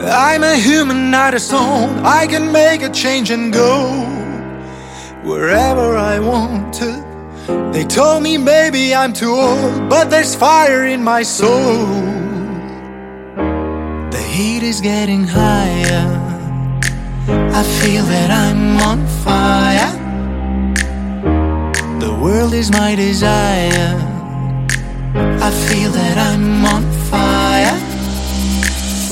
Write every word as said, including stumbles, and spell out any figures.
I'm a human, not a stone. I can make a change and go wherever I want to. They told me maybe I'm too old, but there's fire in my soul. The heat is getting higher. I feel that I'm on fire. The world is my desire. I feel that I'm on fire.